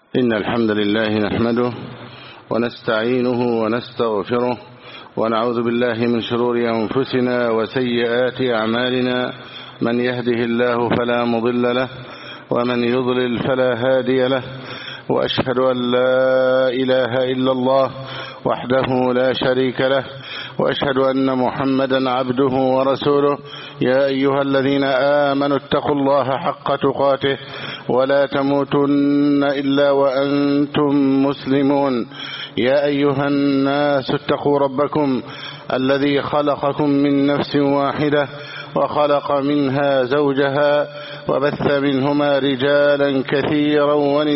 إن الحمد لله نحمده ونستعينه ونستغفره ونعوذ بالله من شرور أنفسنا وسيئات أعمالنا. من يهده الله فلا مضل له ومن يضلل فلا هادي له، وأشهد أن لا إله إلا الله وحده لا شريك له، وأشهد أن محمدا عبده ورسوله. يا أيها الذين آمنوا اتقوا الله حق تقاته ولا تموتن إلا وأنتم مسلمون. يا أيها الناس اتقوا ربكم الذي خلقكم من نفس واحدة وخلق منها زوجها وبث منهما رجالا كثيرا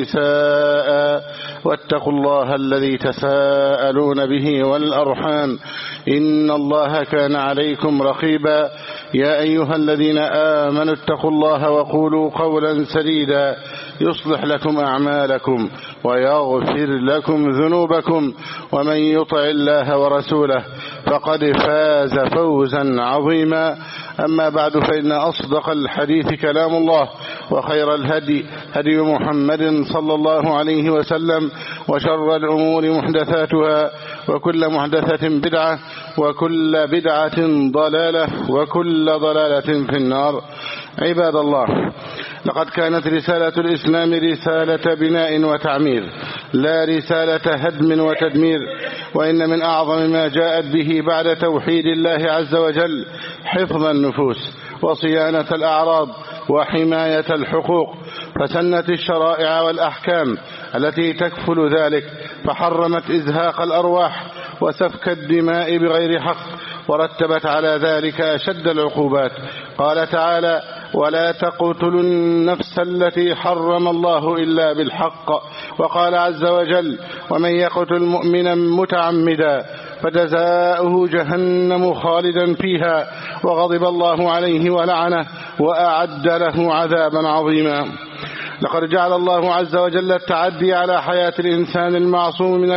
ونساء، واتقوا الله الذي تساءلون به والأرحام إن الله كان عليكم رقيبا. يا أيها الذين آمنوا اتقوا الله وقولوا قولا سديدا يصلح لكم أعمالكم ويغفر لكم ذنوبكم، ومن يطع الله ورسوله فقد فاز فوزا عظيما. أما بعد، فإن أصدق الحديث كلام الله، وخير الهدي هدي محمد صلى الله عليه وسلم، وشر الأمور محدثاتها، وكل محدثة بدعة، وكل بدعة ضلالة، وكل ضلالة في النار. عباد الله، لقد كانت رسالة الإسلام رسالة بناء وتعمير، لا رسالة هدم وتدمير. وإن من أعظم ما جاءت به بعد توحيد الله عز وجل حفظ النفوس وصيانة الأعراض وحماية الحقوق، فسنت الشرائع والأحكام التي تكفل ذلك، فحرمت إزهاق الأرواح وسفك الدماء بغير حق، ورتبت على ذلك أشد العقوبات. قال تعالى: ولا تقتلوا النفس التي حرم الله إلا بالحق. وقال عز وجل: ومن يقتل مؤمنا متعمدا فجزاؤه جهنم خالدا فيها وغضب الله عليه ولعنه وأعد له عذابا عظيما. لقد جعل الله عز وجل التعدي على حياة الإنسان المعصوم من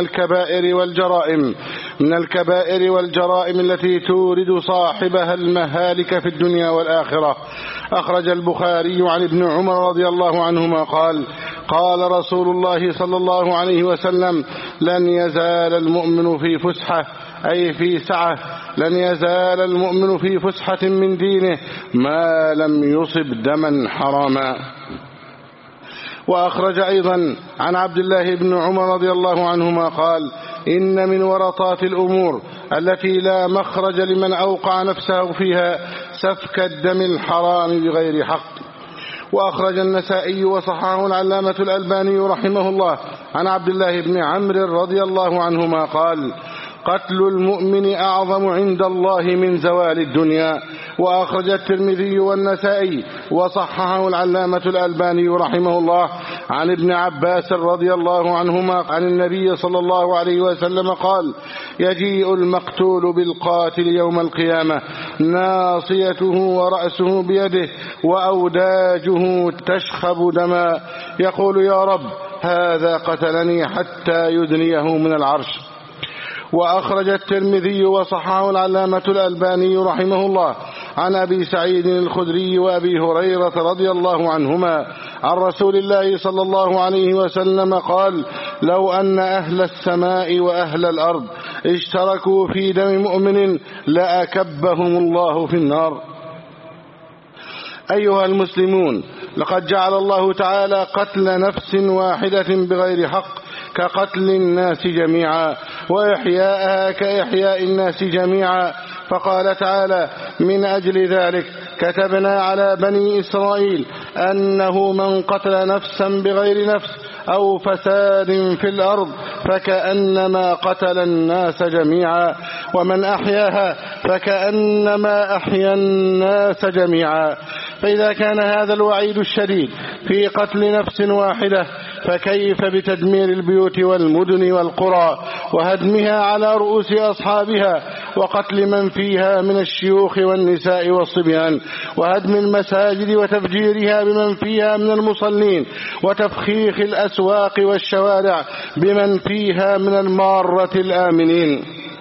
الكبائر والجرائم التي تورد صاحبها المهالك في الدنيا والآخرة. أخرج البخاري عن ابن عمر رضي الله عنهما قال: قال رسول الله صلى الله عليه وسلم: لن يزال المؤمن في فسحة، أي في سعة، لن يزال المؤمن في فسحة من دينه ما لم يصب دما حراما. وأخرج أيضا عن عبد الله بن عمر رضي الله عنهما قال: إن من ورطات الأمور التي لا مخرج لمن أوقع نفسه فيها سفك الدم الحرام بغير حق. وأخرج النسائي وصححه العلامة الألباني رحمه الله عن عبد الله بن عمرو رضي الله عنهما قال: قتل المؤمن أعظم عند الله من زوال الدنيا. وأخرج الترمذي والنسائي وصححه العلامة الألباني رحمه الله عن ابن عباس رضي الله عنهما عن النبي صلى الله عليه وسلم قال: يجيء المقتول بالقاتل يوم القيامة ناصيته ورأسه بيده وأوداجه تشخب دما، يقول: يا رب، هذا قتلني، حتى يدنيه من العرش. وأخرج الترمذي وصححه العلامة الألباني رحمه الله عن أبي سعيد الخدري وأبي هريرة رضي الله عنهما عن رسول الله صلى الله عليه وسلم قال: لو أن أهل السماء وأهل الأرض اشتركوا في دم مؤمن لأكبهم الله في النار. أيها المسلمون، لقد جعل الله تعالى قتل نفس واحدة بغير حق كقتل الناس جميعا، وإحياءها كإحياء الناس جميعا. فقال تعالى: من أجل ذلك كتبنا على بني إسرائيل أنه من قتل نفسا بغير نفس أو فساد في الأرض فكأنما قتل الناس جميعا، ومن أحياها فكأنما أحيا الناس جميعا. فإذا كان هذا الوعيد الشديد في قتل نفس واحدة، فكيف بتدمير البيوت والمدن والقرى وهدمها على رؤوس أصحابها، وقتل من فيها من الشيوخ والنساء والصبيان، وهدم المساجد وتفجيرها بمن فيها من المصلين، وتفخيخ الأسواق والشوارع بمن فيها من المارة الآمنين.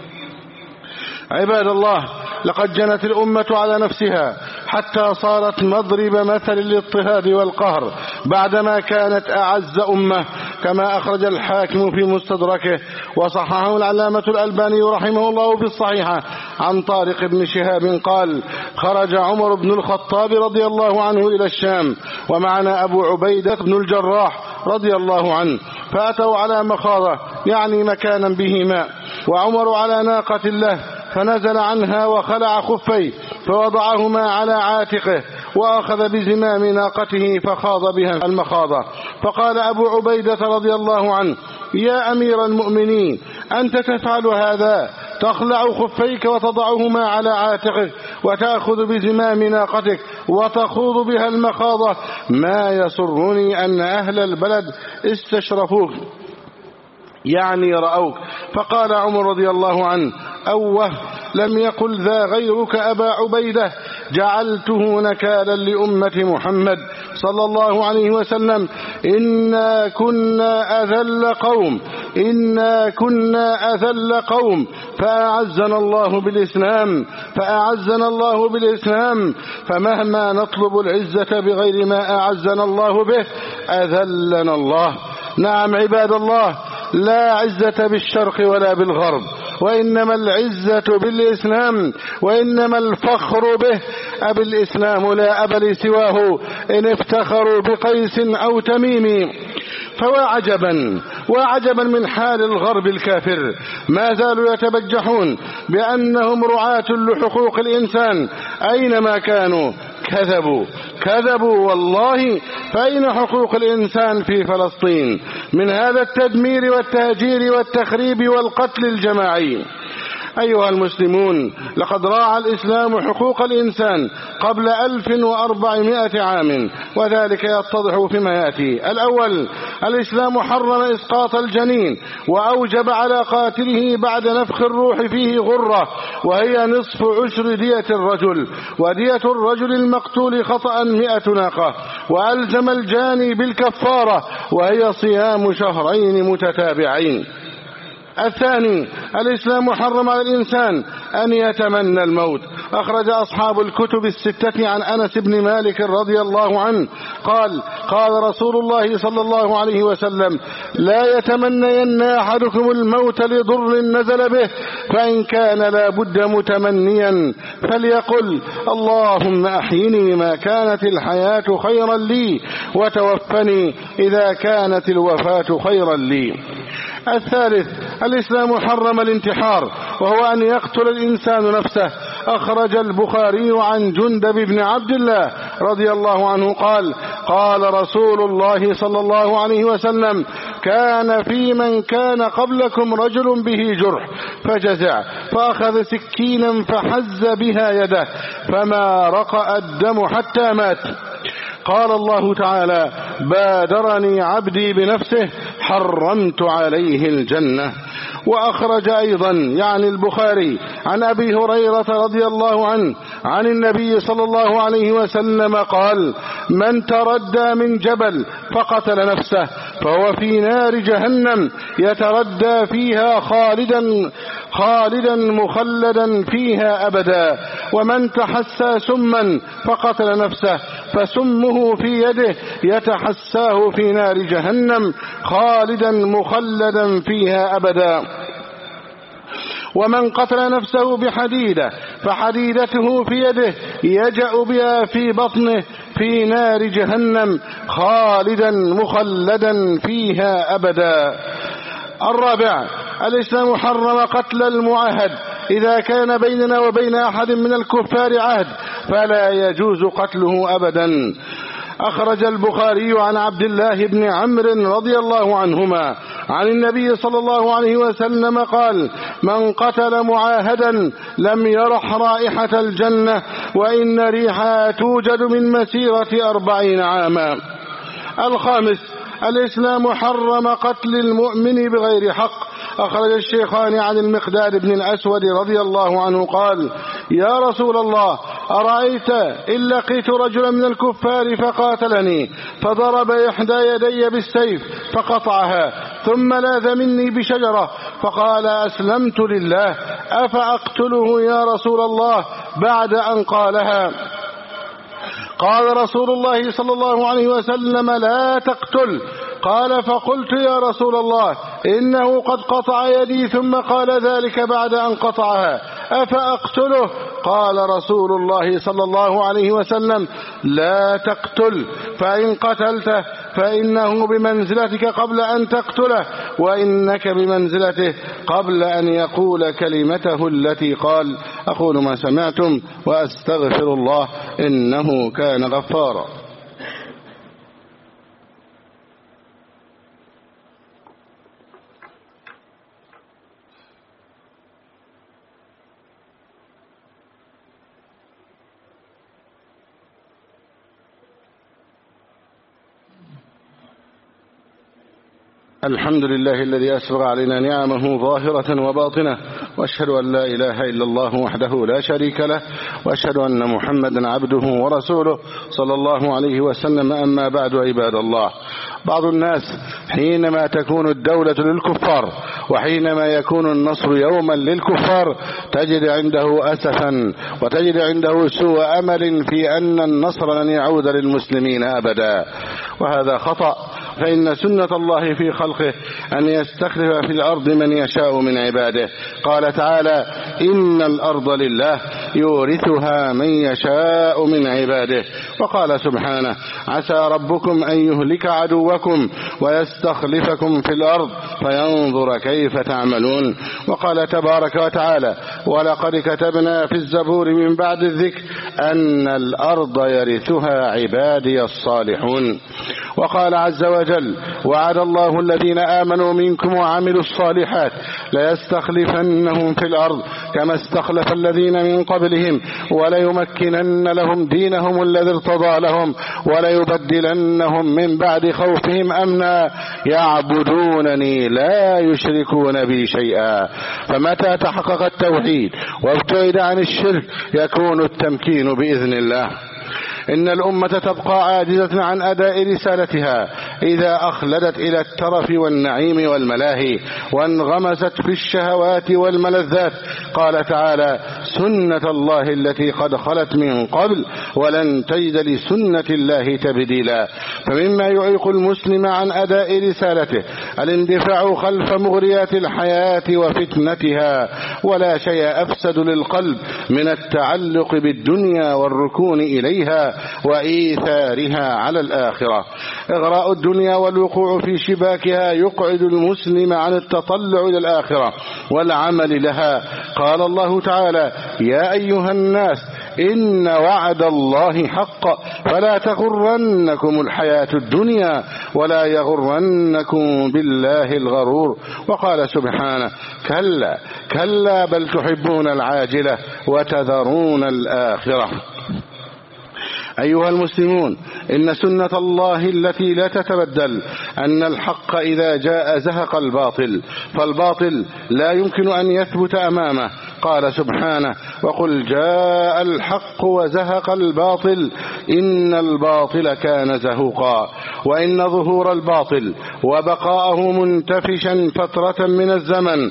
عباد الله، لقد جنت الأمة على نفسها حتى صارت مضرب مثل للاضطهاد والقهر، بعدما كانت أعز أمة كما أخرج الحاكم في مستدركه، وصححه العلامة الألباني رحمه الله في الصحيحة عن طارق بن شهاب قال: خرج عمر بن الخطاب رضي الله عنه إلى الشام ومعنا أبو عبيدة بن الجراح رضي الله عنه، فأتوا على مخاضة يعني مكانا به ماء، وعمر على ناقة له، فنزل عنها وخلع خفيه فوضعهما على عاتقه وأخذ بزمام ناقته فخاض بها المخاضة. فقال أبو عبيدة رضي الله عنه: يا أمير المؤمنين، أنت تفعل هذا؟ تخلع خفيك وتضعهما على عاتقك وتأخذ بزمام ناقتك وتخوض بها المخاضة؟ ما يسرني أن أهل البلد استشرفوك يعني رأوك. فقال عمر رضي الله عنه: أوه، لم يقل ذا غيرك أبا عبيدة، جعلته نكالا لأمة محمد صلى الله عليه وسلم. إنا كنا أذل قوم فأعزنا الله بالإسلام، فمهما نطلب العزة بغير ما أعزنا الله به أذلنا الله. نعم عباد الله، لا عزة بالشرق ولا بالغرب، وإنما العزة بالإسلام، وإنما الفخر به. أبي الإسلام لا أب لي سواه، إن افتخروا بقيس أو تميم. وعجبا من حال الغرب الكافر، ما زالوا يتبجحون بأنهم رعاة لحقوق الإنسان، أينما كانوا كذبوا والله. فأين حقوق الإنسان في فلسطين من هذا التدمير والتهجير والتخريب والقتل الجماعي؟ أيها المسلمون، لقد راعى الإسلام حقوق الإنسان قبل 1400 عام، وذلك يتضح فيما يأتي. الأول، الإسلام حرم إسقاط الجنين، وأوجب على قاتله بعد نفخ الروح فيه غرة، وهي نصف عشر دية الرجل، ودية الرجل المقتول خطأ 100 ناقة، وألزم الجاني بالكفارة، وهي صيام شهرين متتابعين. الثاني، الإسلام حرم على الإنسان أن يتمنى الموت. أخرج أصحاب الكتب الستة عن أنس بن مالك رضي الله عنه قال رسول الله صلى الله عليه وسلم: لا يتمنين أحدكم الموت لضر نزل به، فإن كان لا بد متمنيا فليقل: اللهم أحيني ما كانت الحياة خيرا لي، وتوفني إذا كانت الوفاة خيرا لي. الثالث، الإسلام حرم الانتحار، وهو أن يقتل الإنسان نفسه. أخرج البخاري عن جندب بن عبد الله رضي الله عنه قال رسول الله صلى الله عليه وسلم: كان في من كان قبلكم رجل به جرح فجزع، فأخذ سكينا فحز بها يده، فما رقأ الدم حتى مات. قال الله تعالى: بادرني عبدي بنفسه حرمت عليه الجنة. وأخرج أيضا يعني البخاري عن أبي هريرة رضي الله عنه عن النبي صلى الله عليه وسلم قال: من تردى من جبل فقتل نفسه فهو في نار جهنم يتردى فيها خالدا مخلدا فيها أبدا. ومن تحسى سما فقتل نفسه فسمه في يده يتحساه في نار جهنم خالدا مخلدا فيها أبدا. ومن قتل نفسه بحديدة فحديدته في يده يجأ بها في بطنه في نار جهنم خالدا مخلدا فيها أبدا. الرابع، الإسلام حرم قتل المعاهد. إذا كان بيننا وبين أحد من الكفار عهد فلا يجوز قتله أبدا. أخرج البخاري عن عبد الله بن عمرو رضي الله عنهما عن النبي صلى الله عليه وسلم قال: من قتل معاهدا لم يرح رائحة الجنة، وإن ريحها توجد من مسيرة 40 عاما. الخامس، الإسلام حرم قتل المؤمن بغير حق. أخرج الشيخان عن المقداد بن الأسود رضي الله عنه قال: يا رسول الله، أرأيت إن لقيت رجلا من الكفار فقاتلني فضرب إحدى يدي بالسيف فقطعها ثم لاذ مني بشجرة فقال: أسلمت لله، أفأقتله يا رسول الله بعد أن قالها؟ قال رسول الله صلى الله عليه وسلم: لا تقتل. قال فقلت يا رسول الله إنه قد قطع يدي ثم قال ذلك بعد أن قطعها أفأقتله؟ قال رسول الله صلى الله عليه وسلم لا تقتل، فإن قتلته فإنه بمنزلتك قبل أن تقتله، وإنك بمنزلته قبل أن يقول كلمته التي قال. أقول ما سمعتم وأستغفر الله إنه كان غفارا. الحمد لله الذي أسبغ علينا نعمه ظاهرة وباطنة، وأشهد أن لا إله إلا الله وحده لا شريك له، وأشهد أن محمدا عبده ورسوله صلى الله عليه وسلم. أما بعد، عباد الله، بعض الناس حينما تكون الدولة للكفار وحينما يكون النصر يوما للكفار تجد عنده أسفا وتجد عنده سوء أمل في أن النصر لن يعود للمسلمين أبدا، وهذا خطأ. فإن سنة الله في خلقه أن يستخلف في الأرض من يشاء من عباده. قال تعالى إن الأرض لله يورثها من يشاء من عباده. وقال سبحانه عسى ربكم أن يهلك عدوكم ويستخلفكم في الأرض فينظر كيف تعملون. وقال تبارك وتعالى ولقد كتبنا في الزبور من بعد الذكر أن الأرض يرثها عبادي الصالحون. وقال عز وجل وعد الله الذين آمنوا منكم وعملوا الصالحات ليستخلفنهم في الأرض كما استخلف الذين من قبلهم وليمكنن لهم دينهم الذي ارتضى لهم وليبدلنهم من بعد خوفهم أمنا يعبدونني لا يشركون بي شيئا. فمتى تحقق التوحيد وابتعد عن الشرك يكون التمكين بإذن الله. إن الأمة تبقى عاجزة عن أداء رسالتها إذا أخلدت إلى الترف والنعيم والملاهي وانغمست في الشهوات والملذات. قال تعالى سنة الله التي قد خلت من قبل ولن تجد لسنة الله تبديلا. فمما يعيق المسلم عن أداء رسالته الاندفاع خلف مغريات الحياة وفتنتها، ولا شيء أفسد للقلب من التعلق بالدنيا والركون إليها وإيثارها على الآخرة. إغراء الدنيا والوقوع في شباكها يقعد المسلم عن التطلع إلى الآخرة والعمل لها. قال الله تعالى يا أيها الناس إن وعد الله حق فلا تغرنكم الحياة الدنيا ولا يغرنكم بالله الغرور. وقال سبحانه كلا كلا بل تحبون العاجلة وتذرون الآخرة. أيها المسلمون إن سنة الله التي لا تتبدل أن الحق إذا جاء زهق الباطل، فالباطل لا يمكن أن يثبت أمامه. قال سبحانه وقل جاء الحق وزهق الباطل إن الباطل كان زهوقا. وإن ظهور الباطل وبقاءه منتفشا فترة من الزمن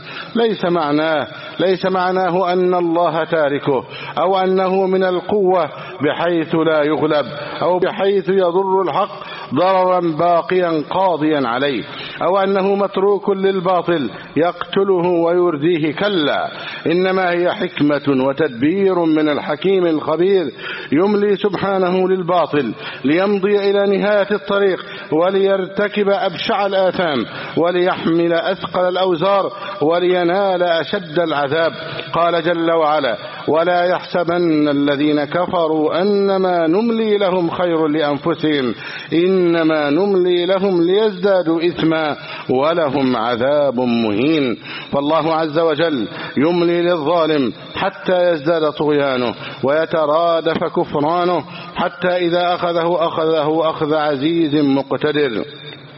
ليس معناه أن الله تاركه أو أنه من القوة بحيث لا يغلب أو بحيث يضر الحق ضررا باقيا قاضيا عليه أو أنه متروك للباطل يقتله ويرديه. كلا إنما هي حكمة وتدبير من الحكيم الخبير يملي سبحانه للباطل ليمضي إلى نهاية الطريق وليرتكب أبشع الآثام وليحمل أثقل الأوزار ولينال أشد العذاب. قال جل وعلا ولا يحسبن الذين كفروا أنما نملي لهم خير لأنفسهم إنما نملي لهم ليزدادوا إثما ولهم عذاب مهين. فالله عز وجل يملي للظالم حتى يزداد طغيانه ويترادف كفرانه حتى إذا أخذه أخذ عزيز مقتدر.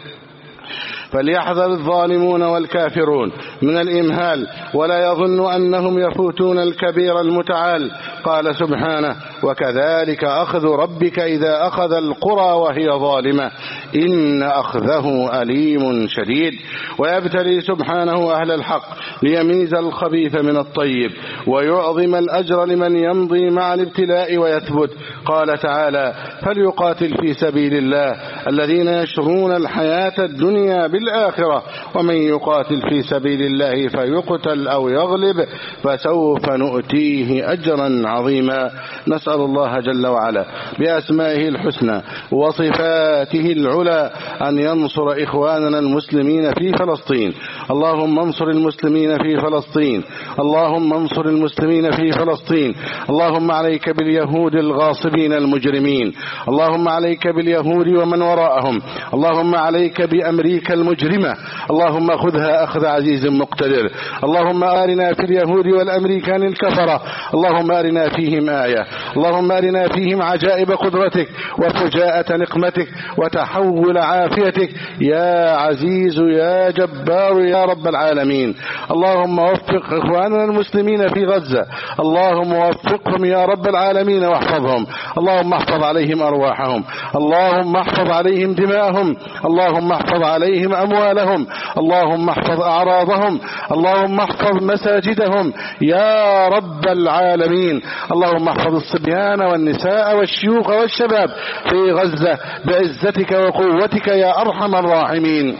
فليحذر الظالمون والكافرون من الإمهال ولا يظن أنهم يفوتون الكبير المتعال. قال سبحانه وكذلك أخذ ربك إذا أخذ القرى وهي ظالمة إن أخذه أليم شديد. ويبتلي سبحانه أهل الحق ليميز الخبيث من الطيب ويعظم الأجر لمن يمضي مع الابتلاء ويثبت. قال تعالى فليقاتل في سبيل الله الذين يشرون الحياة الدنيا بالآخرة. ومن يقاتل في سبيل الله فيقتل أو يغلب فسوف نؤتيه أجرا عظيما. نسأل الله جل وعلا بأسمائه الحسنى وصفاته العلى أن ينصر إخواننا المسلمين في فلسطين. اللهم انصر المسلمين في فلسطين، اللهم انصر المسلمين في فلسطين. اللهم عليك باليهود الغاصبين المجرمين، اللهم عليك باليهود ومن وراءهم، اللهم عليك بأمريكا المجرمة، اللهم خذها أخذ عزيز مقتدر. اللهم أرنا في اليهود والأمريكان الكفرة، اللهم أرنا فيهم آية، اللهم أرنا فيهم عجائب قدرتك وفجاءة نقمتك وتحول عافيتك يا عزيز يا جبار يا رب العالمين. اللهم وفق إخواننا المسلمين في غزة، اللهم وفقهم يا رب العالمين واحفظهم، اللهم احفظ عليهم أرواحهم، اللهم احفظ عليهم دماءهم، اللهم احفظ عليهم أموالهم، اللهم احفظ أعراضهم، اللهم احفظ مساجدهم يا رب العالمين. اللهم احفظ الصبيان والنساء والشيوخ والشباب في غزة بعزتك وقوتك يا أرحم الراحمين.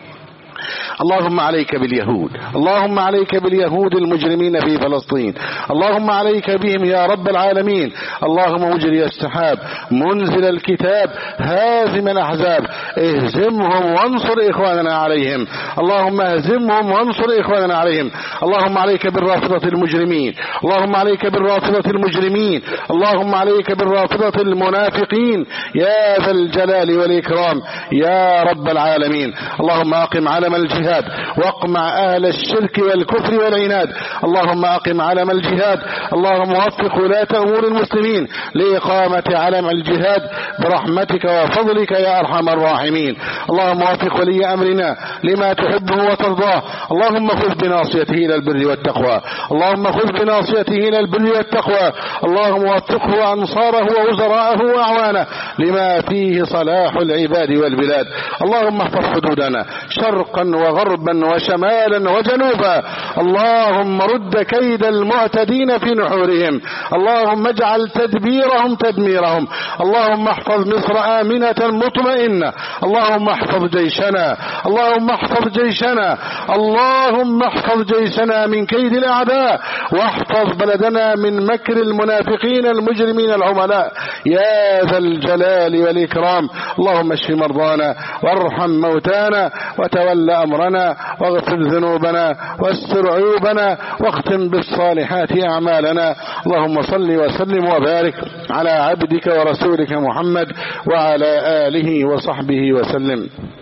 اللهم عليك باليهود، اللهم عليك باليهود المجرمين في فلسطين، اللهم عليك بهم يا رب العالمين. اللهم مجري السحاب، منزل الكتاب، هازم الأحزاب، اهزمهم وانصر إخواننا عليهم، اللهم اهزمهم وانصر إخواننا عليهم. اللهم عليك بالرافضة المجرمين، اللهم عليك بالرافضة المجرمين، اللهم عليك بالرافضة المنافقين يا ذا الجلال والإكرام يا رب العالمين. اللهم أقم علم الجهاد واقمع أهل الشرك والكفر والعناد، اللهم أقم علم الجهاد، اللهم وفق ولاة أمور المسلمين لإقامة علم الجهاد برحمتك وفضلك يا أرحم الراحمين. اللهم وفق ولي أمرنا لما تحبه وترضاه، اللهم خذ بناصيته إلى البر والتقوى، اللهم خذ بناصيته إلى البر والتقوى، اللهم وفقه وأنصاره ووزراءه وأعوانه لما فيه صلاح العباد والبلاد. اللهم احفظ حدودنا شرقا وغربا وشمالا وجنوبا، اللهم رد كيد المعتدين في نحورهم، اللهم اجعل تدبيرهم تدميرهم، اللهم احفظ مصر آمنة مطمئنة، اللهم احفظ جيشنا، اللهم احفظ جيشنا، اللهم احفظ جيشنا من كيد الأعداء، واحفظ بلدنا من مكر المنافقين المجرمين العملاء يا ذا الجلال والإكرام. اللهم اشف مرضانا وارحم موتانا وتول أمرنا واغفر ذنوبنا واستر عيوبنا واختم بالصالحات أعمالنا. اللهم صل وسلم وبارك على عبدك ورسولك محمد وعلى آله وصحبه وسلم.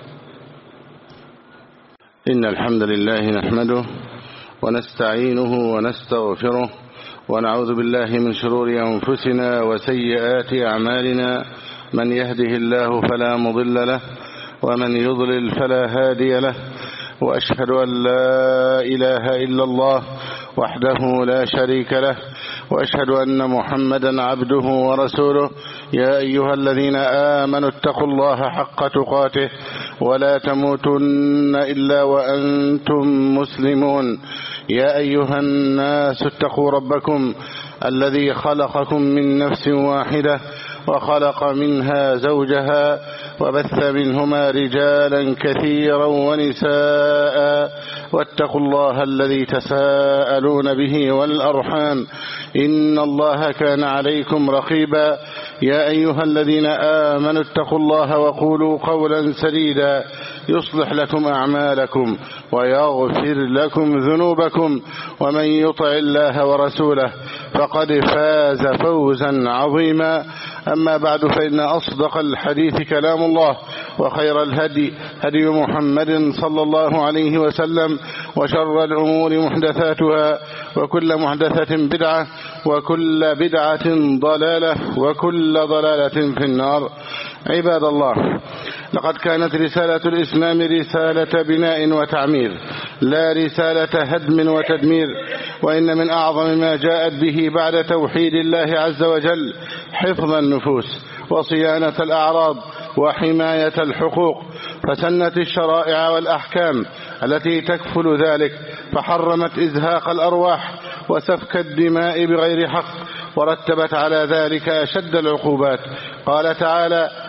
إن الحمد لله نحمده ونستعينه ونستغفره ونعوذ بالله من شرور أنفسنا وسيئات أعمالنا، من يهده الله فلا مضل له ومن يضلل فلا هادي له، وأشهد أن لا إله إلا الله وحده لا شريك له، وأشهد أن محمدا عبده ورسوله. يا أيها الذين آمنوا اتقوا الله حق تقاته ولا تموتن إلا وأنتم مسلمون. يا أيها الناس اتقوا ربكم الذي خلقكم من نفس واحدة وخلق منها زوجها وبث منهما رجالا كثيرا ونساء، واتقوا الله الذي تساءلون به والأرحام إن الله كان عليكم رقيبا. يا أيها الذين آمنوا اتقوا الله وقولوا قولا سديدا يصلح لكم أعمالكم ويغفر لكم ذنوبكم، ومن يطع الله ورسوله فقد فاز فوزا عظيما. أما بعد، فإن أصدق الحديث كلام الله، وخير الهدي هدي محمد صلى الله عليه وسلم، وشر الأمور محدثاتها، وكل محدثة بدعة، وكل بدعة ضلالة، وكل ضلالة في النار. عباد الله، لقد كانت رسالة الإسلام رسالة بناء وتعمير، لا رسالة هدم وتدمير. وإن من أعظم ما جاءت به بعد توحيد الله عز وجل حفظ النفوس وصيانة الأعراض وحماية الحقوق، فسنت الشرائع والأحكام التي تكفل ذلك، فحرمت إزهاق الأرواح وسفك الدماء بغير حق، ورتبت على ذلك أشد العقوبات. قال تعالى: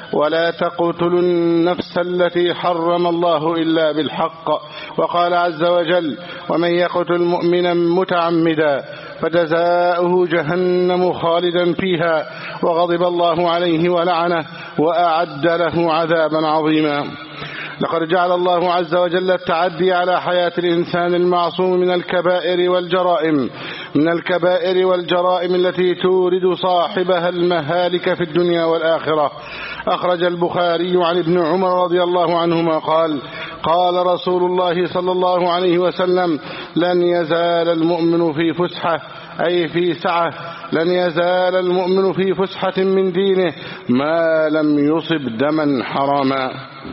ولا تقتلوا النفس التي حرم الله إلا بالحق. وقال عز وجل: ومن يقتل مؤمنا متعمدا فجزاؤه جهنم خالدا فيها وغضب الله عليه ولعنه وأعد له عذابا عظيما. لقد جعل الله عز وجل التعدي على حياة الإنسان المعصوم من الكبائر والجرائم التي تورد صاحبها المهالك في الدنيا والآخرة. أخرج البخاري عن ابن عمر رضي الله عنهما قال: قال رسول الله صلى الله عليه وسلم: لن يزال المؤمن في فسحة، أي في سعة، لن يزال المؤمن في فسحة من دينه ما لم يصب دما حراما.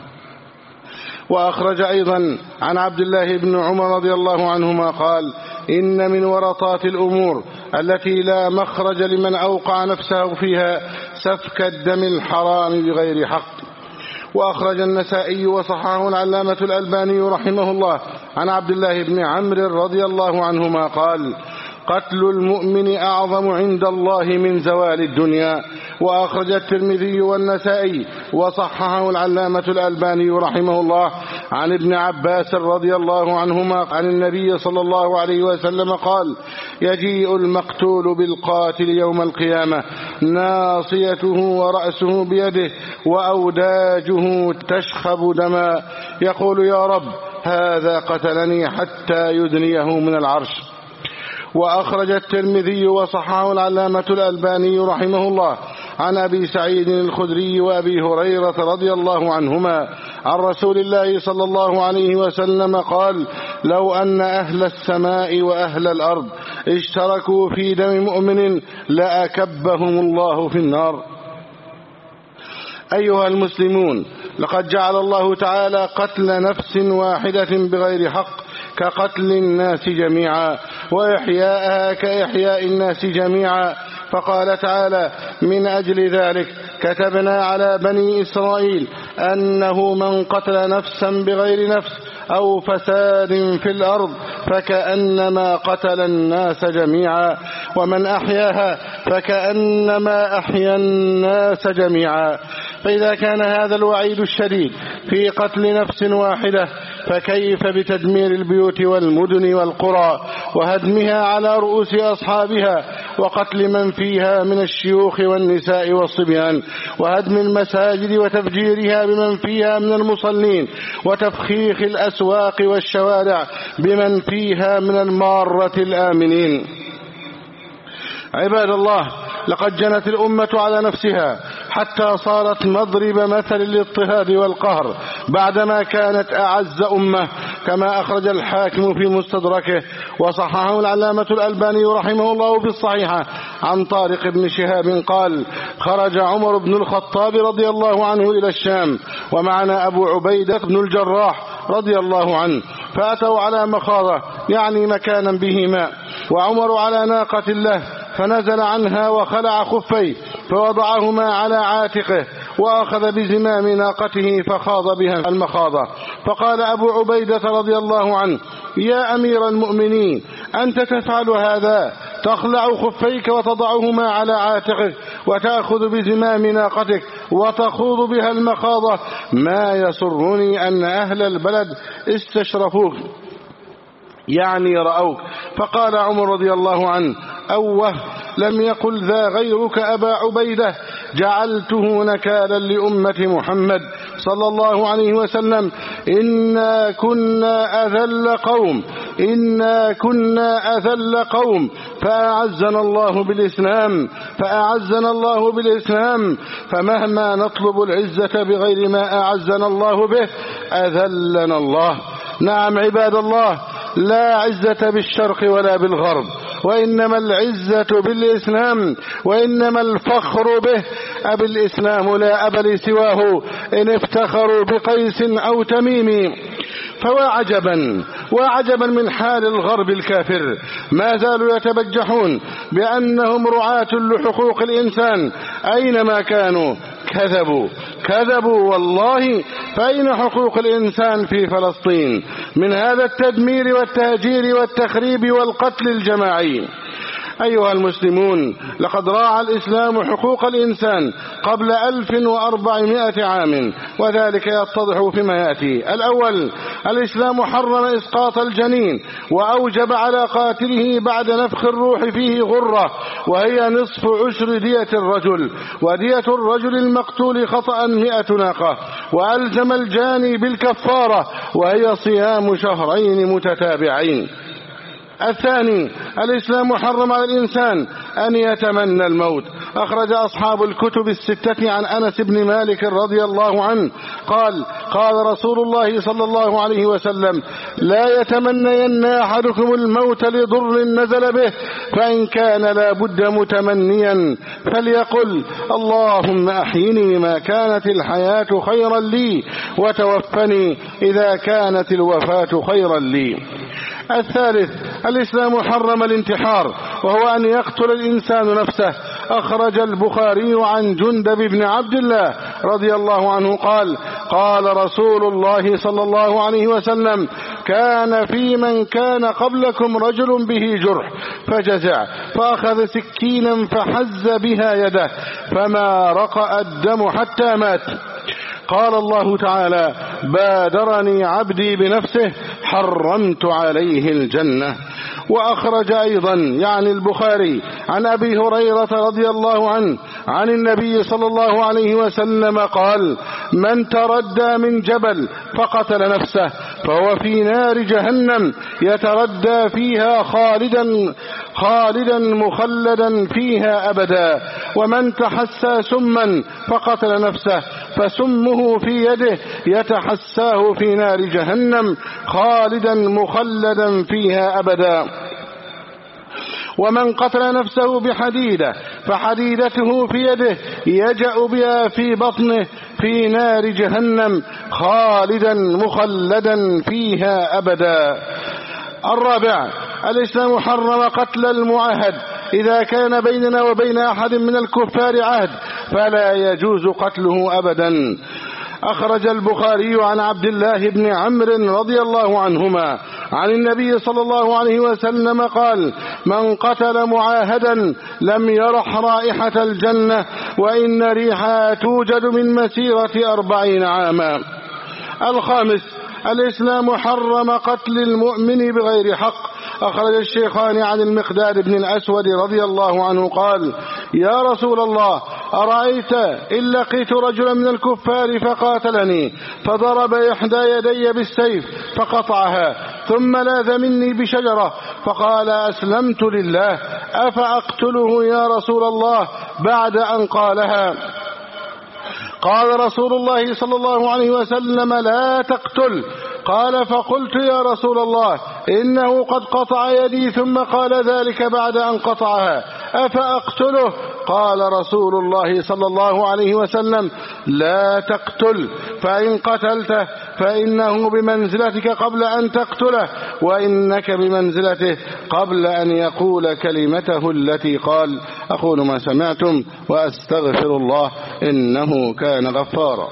وأخرج أيضا عن عبد الله بن عمر رضي الله عنهما قال: إن من ورطات الأمور التي لا مخرج لمن أوقع نفسه فيها سفك الدم الحرام بغير حق. وأخرج النسائي وصححه العلامة الألباني رحمه الله عن عبد الله بن عمرو رضي الله عنهما قال: قتل المؤمن أعظم عند الله من زوال الدنيا. وأخرج الترمذي والنسائي وصححه العلامة الألباني رحمه الله عن ابن عباس رضي الله عنهما عن النبي صلى الله عليه وسلم قال: يجيء المقتول بالقاتل يوم القيامة ناصيته ورأسه بيده وأوداجه تشخب دما، يقول: يا رب هذا قتلني، حتى يدنيه من العرش. وأخرج الترمذي وصححه العلامة الألباني رحمه الله عن أبي سعيد الخدري وأبي هريرة رضي الله عنهما عن رسول الله صلى الله عليه وسلم قال: لو أن أهل السماء وأهل الأرض اشتركوا في دم مؤمن لأكبهم الله في النار. أيها المسلمون، لقد جعل الله تعالى قتل نفس واحدة بغير حق كقتل الناس جميعا، وإحياءها كإحياء الناس جميعا. فقال تعالى: من أجل ذلك كتبنا على بني إسرائيل أنه من قتل نفسا بغير نفس أو فساد في الأرض فكأنما قتل الناس جميعا، ومن أحياها فكأنما أحيا الناس جميعا. فإذا كان هذا الوعيد الشديد في قتل نفس واحدة، فكيف بتدمير البيوت والمدن والقرى وهدمها على رؤوس أصحابها، وقتل من فيها من الشيوخ والنساء والصبيان، وهدم المساجد وتفجيرها بمن فيها من المصلين، وتفخيخ الأسواق والشوارع بمن فيها من المارة الآمنين. عباد الله، لقد جنت الأمة على نفسها حتى صارت مضرب مثل للاضطهاد والقهر بعدما كانت أعز أمة، كما أخرج الحاكم في مستدركه وصححه العلامة الألباني رحمه الله في الصحيحة عن طارق بن شهاب قال: خرج عمر بن الخطاب رضي الله عنه إلى الشام ومعنا أبو عبيدة بن الجراح رضي الله عنه، فأتوا على مخاضة يعني مكانا به ماء، وعمر على ناقة له، فنزل عنها وخلع خفيه فوضعهما على عاتقه وأخذ بزمام ناقته فخاض بها المخاضة. فقال أبو عبيدة رضي الله عنه: يا أمير المؤمنين، أنت تفعل هذا، تخلع خفيك وتضعهما على عاتقك وتأخذ بزمام ناقتك وتخوض بها المخاضة، ما يسرني أن أهل البلد استشرفوك يعني رأوك. فقال عمر رضي الله عنه: أوه، لم يقل ذا غيرك أبا عبيدة، جعلته نكالا لأمة محمد صلى الله عليه وسلم. إنا كنا أذل قوم فأعزنا الله بالإسلام، فمهما نطلب العزة بغير ما أعزنا الله به أذلنا الله. نعم عباد الله، لا عزة بالشرق ولا بالغرب، وإنما العزة بالإسلام، وإنما الفخر به. أبي الإسلام لا أبا سواه إن افتخروا بقيس أو تميم. وعجبا من حال الغرب الكافر، ما زالوا يتبجحون بأنهم رعاة لحقوق الإنسان، أينما كانوا كذبوا والله. فأين حقوق الإنسان في فلسطين من هذا التدمير والتهجير والتخريب والقتل الجماعي؟ أيها المسلمون، لقد راعى الإسلام حقوق الإنسان قبل 1400 عام، وذلك يتضح فيما يأتي. الأول، الإسلام حرم إسقاط الجنين، وأوجب على قاتله بعد نفخ الروح فيه غرة، وهي نصف عشر دية الرجل، ودية الرجل المقتول خطأ 100 ناقة، وألزم الجاني بالكفارة، وهي صيام شهرين متتابعين. الثاني، الإسلام حرم على الإنسان أن يتمنى الموت. أخرج أصحاب الكتب الستة عن أنس بن مالك رضي الله عنه قال: قال رسول الله صلى الله عليه وسلم: لا يتمنين أحدكم الموت لضر نزل به، فإن كان لا بد متمنيا فليقل: اللهم أحيني ما كانت الحياة خيرا لي، وتوفني إذا كانت الوفاة خيرا لي. الثالث، الإسلام حرم الانتحار، وهو أن يقتل الإنسان نفسه. أخرج البخاري عن جندب بن عبد الله رضي الله عنه قال: قال رسول الله صلى الله عليه وسلم: كان في من كان قبلكم رجل به جرح فجزع، فأخذ سكينا فحز بها يده، فما رقأ الدم حتى مات. قال الله تعالى: بادرني عبدي بنفسه حرمت عليه الجنة. وأخرج أيضا يعني البخاري عن أبي هريرة رضي الله عنه عن النبي صلى الله عليه وسلم قال: من تردى من جبل فقتل نفسه فهو في نار جهنم يتردى فيها خالدا مخلدا فيها أبدا. ومن تحسى سما فقتل نفسه فسمه في يده يتحساه في نار جهنم خالدا مخلدا فيها أبدا. ومن قتل نفسه بحديدة فحديدته في يده يجأ بها في بطنه في نار جهنم خالدا مخلدا فيها أبدا. الرابع، الإسلام حرم قتل المعاهد. إذا كان بيننا وبين أحد من الكفار عهد فلا يجوز قتله أبدا. أخرج البخاري عن عبد الله بن عمرو رضي الله عنهما عن النبي صلى الله عليه وسلم قال: من قتل معاهدا لم يرح رائحة الجنة، وإن ريحها توجد من مسيرة 40 عاما. الخامس، الإسلام حرم قتل المؤمن بغير حق. أخرج الشيخان عن المقداد بن الأسود رضي الله عنه قال: يا رسول الله، أرأيت إن لقيت رجلا من الكفار فقاتلني فضرب إحدى يدي بالسيف فقطعها ثم لاذ مني بشجرة فقال: أسلمت لله، أفأقتله يا رسول الله بعد أن قالها؟ قال رسول الله صلى الله عليه وسلم: لا تقتل. قال: فقلت: يا رسول الله، إنه قد قطع يدي ثم قال ذلك بعد أن قطعها، أفأقتله؟ قال رسول الله صلى الله عليه وسلم: لا تقتل، فإن قتلته فإنه بمنزلتك قبل أن تقتله، وإنك بمنزلته قبل أن يقول كلمته التي قال. أقول ما سمعتم وأستغفر الله إنه كان غفارا.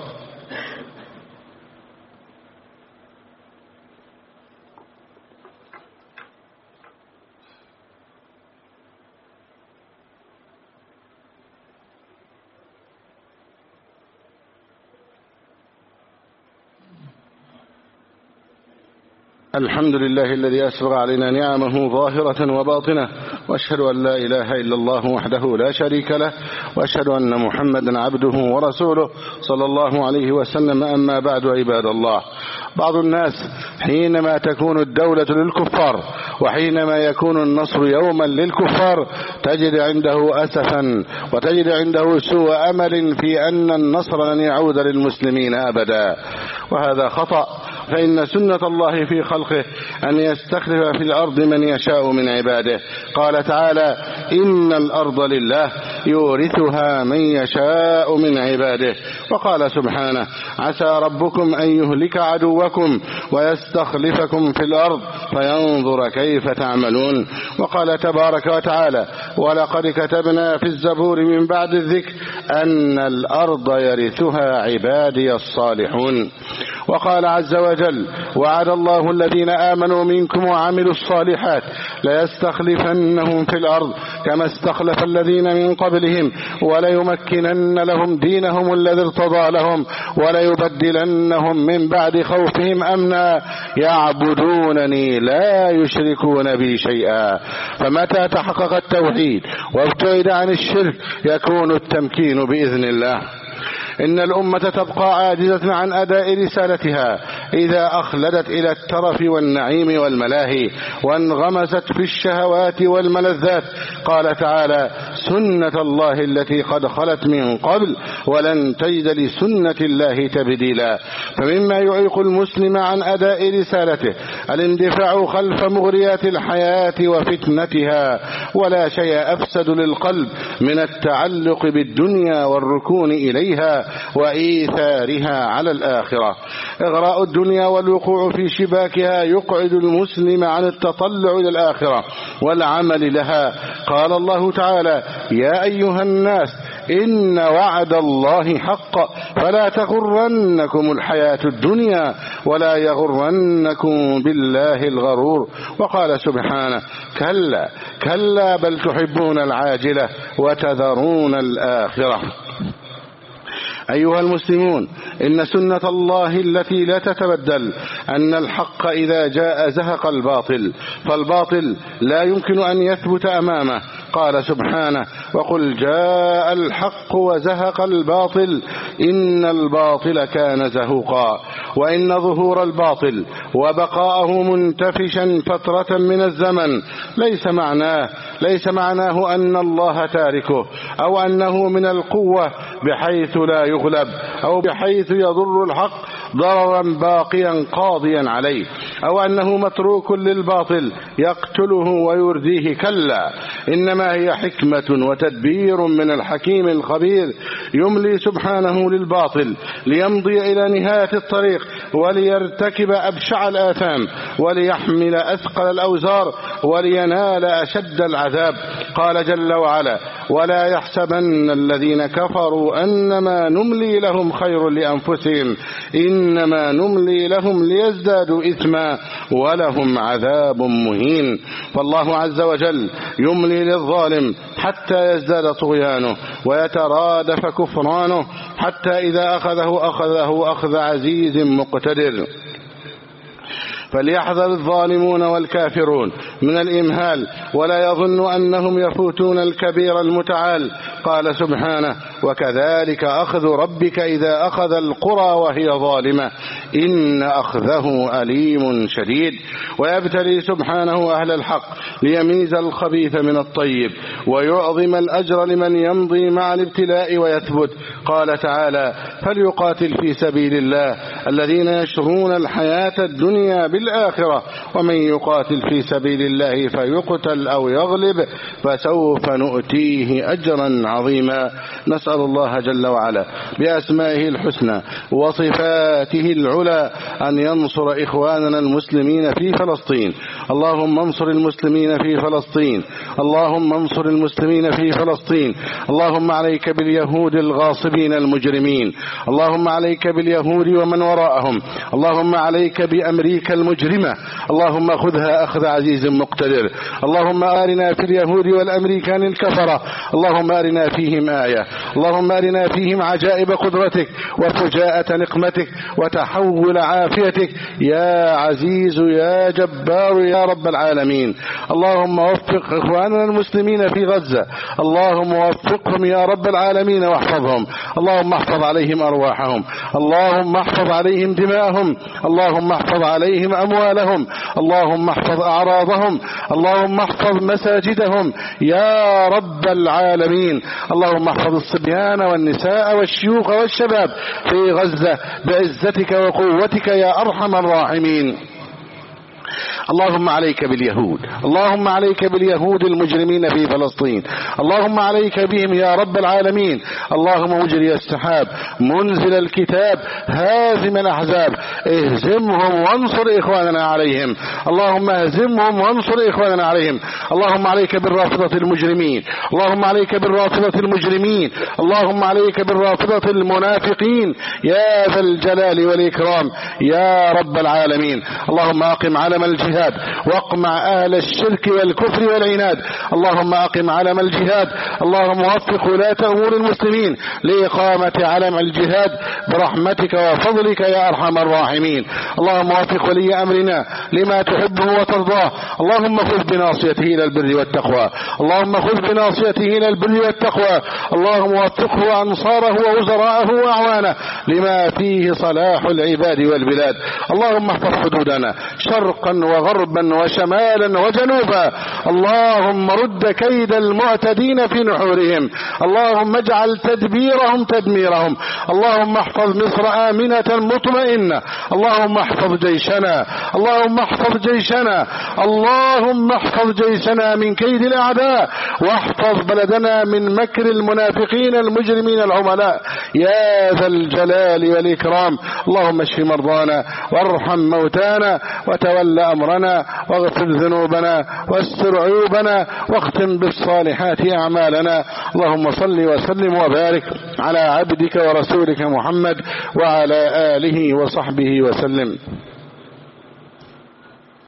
الحمد لله الذي أسبغ علينا نعمه ظاهرة وباطنة، وأشهد أن لا إله إلا الله وحده لا شريك له، وأشهد أن محمدا عبده ورسوله صلى الله عليه وسلم. أما بعد، عباد الله، بعض الناس حينما تكون الدولة للكفار وحينما يكون النصر يوما للكفار تجد عنده أسفا وتجد عنده سوء أمل في أن النصر لن يعود للمسلمين أبدا، وهذا خطأ. فإن سنة الله في خلقه أن يستخلف في الأرض من يشاء من عباده. قال تعالى: إن الأرض لله يورثها من يشاء من عباده. وقال سبحانه: عسى ربكم أن يهلك عدوكم ويستخلفكم في الأرض فينظر كيف تعملون. وقال تبارك وتعالى: ولقد كتبنا في الزبور من بعد الذكر أن الأرض يرثها عبادي الصالحون. وقال عز وجل: وعد الله الذين آمنوا منكم وعملوا الصالحات ليستخلفنهم في الأرض كما استخلف الذين من قبلهم وليمكنن لهم دينهم الذي ارتضى لهم وليبدلنهم من بعد خوفهم أمنا يعبدونني لا يشركون بي شيئا. فمتى تحقق التوحيد وابتعد عن الشرك يكون التمكين بإذن الله. إن الأمة تبقى عاجزة عن أداء رسالتها إذا أخلدت إلى الترف والنعيم والملاهي وانغمست في الشهوات والملذات. قال تعالى: سنة الله التي قد خلت من قبل ولن تجد لسنة الله تبديلا. فمما يعيق المسلم عن أداء رسالته الاندفاع خلف مغريات الحياة وفتنتها، ولا شيء أفسد للقلب من التعلق بالدنيا والركون إليها وإيثارها على الآخرة. إغراء الدنيا والوقوع في شباكها يقعد المسلم عن التطلع إلى الآخرة والعمل لها. قال الله تعالى: يا أيها الناس إن وعد الله حق فلا تغرنكم الحياة الدنيا ولا يغرنكم بالله الغرور. وقال سبحانه: كلا كلا بل تحبون العاجلة وتذرون الآخرة. أيها المسلمون، إن سنة الله التي لا تتبدل أن الحق إذا جاء زهق الباطل، فالباطل لا يمكن أن يثبت أمامه. قال سبحانه: وقل جاء الحق وزهق الباطل إن الباطل كان زهوقا. وإن ظهور الباطل وبقاءه منتفشا فترة من الزمن ليس معناه أن الله تاركه أو أنه من القوة بحيث لا يغلب أو بحيث يضر الحق ضررا باقيا قاضيا عليه، أو أنه متروك للباطل يقتله ويرديه. كلا، إنما هي حكمة وتدبير من الحكيم الخبير يملي سبحانه للباطل ليمضي إلى نهاية الطريق وليرتكب أبشع الآثام وليحمل أثقل الأوزار ولينال أشد العذاب. قال جل وعلا: ولا يحسبن الذين كفروا أنما نملي لهم خير لأنفسهم إنما نملي لهم ليزدادوا إثما ولهم عذاب مهين. فالله عز وجل يملي للظالم حتى يزداد طغيانه ويترادف كفرانه حتى إذا أخذه أخذ عزيز مقتدر. فليحذر الظالمون والكافرون من الإمهال ولا يظن أنهم يفوتون الكبير المتعال. قال سبحانه: وكذلك أخذ ربك إذا أخذ القرى وهي ظالمة إن أخذه أليم شديد. ويبتلي سبحانه أهل الحق ليميز الخبيث من الطيب ويعظم الأجر لمن يمضي مع الابتلاء ويثبت. قال تعالى: فليقاتل في سبيل الله الذين يشرون الحياة الدنيا بالآخرة ومن يقاتل في سبيل الله فيقتل أو يغلب فسوف نؤتيه أجرا عظيما. نسأل الله جل وعلا بأسمائه الحسنى وصفاته العلى أن ينصر إخواننا المسلمين في فلسطين. اللهم انصر المسلمين في فلسطين، اللهم انصر المسلمين في فلسطين. اللهم عليك باليهود الغاصبين المجرمين، اللهم عليك باليهود ومن وراءهم، اللهم عليك بأمريكا المجرمة، اللهم خذها أخذ عزيز مقتدر. اللهم أرنا في اليهود والأمريكان الكفرة، اللهم أرنا فيهم آية، اللهم أرنا فيهم عجائب قدرتك وفجاءة نقمتك وتحول عافيتك يا عزيز يا جبار يا رب العالمين. اللهم وفق إخواننا المسلمين في غزة، اللهم وفقهم يا رب العالمين واحفظهم، اللهم احفظ عليهم أرواحهم، اللهم احفظ عليهم دماءهم، اللهم احفظ عليهم أموالهم، اللهم احفظ أعراضهم، اللهم احفظ مساجدهم يا رب العالمين. اللهم احفظ الصبيان والنساء والشيوخ والشباب في غزة بعزتك وقوتك يا أرحم الراحمين. اللهم عليك باليهود، اللهم عليك باليهود المجرمين في فلسطين، اللهم عليك بهم يا رب العالمين. اللهم مجري السحاب، منزل الكتاب، هازم الأحزاب، اهزمهم وانصر إخواننا عليهم، اللهم اهزمهم وانصر إخواننا عليهم. اللهم عليك بالرافضة المجرمين، اللهم عليك بالرافضة المجرمين، اللهم عليك بالرافضة المنافقين يا ذا الجلال والإكرام يا رب العالمين. اللهم أقم علم الجهاد الجهاد، واقمع أهل الشرك والكفر والعناد. اللهم أقم علم الجهاد، اللهم وفق ولاة أمور المسلمين لإقامة علم الجهاد برحمتك وفضلك يا أرحم الراحمين. اللهم وفق ولي أمرنا لما تحبه وترضاه، اللهم خذ بناصيته إلى البر والتقوى، اللهم خذ بناصيته إلى البر والتقوى، اللهم وفقه وأنصاره ووزراءه وأعوانه لما فيه صلاح العباد والبلاد. اللهم احفظ حدودنا شرقا وغربا وشمالا وجنوبا، اللهم رد كيد المعتدين في نحورهم، اللهم اجعل تدبيرهم تدميرهم. اللهم احفظ مصر آمنة مطمئنة، اللهم احفظ جيشنا، اللهم احفظ جيشنا، اللهم احفظ جيشنا من كيد الأعداء، واحفظ بلدنا من مكر المنافقين المجرمين العملاء يا ذا الجلال والإكرام. اللهم اشف مرضانا وارحم موتانا وتول أمرنا واغفر ذنوبنا واستر عيوبنا واختم بالصالحات أعمالنا. اللهم صل وسلم وبارك على عبدك ورسولك محمد وعلى آله وصحبه وسلم.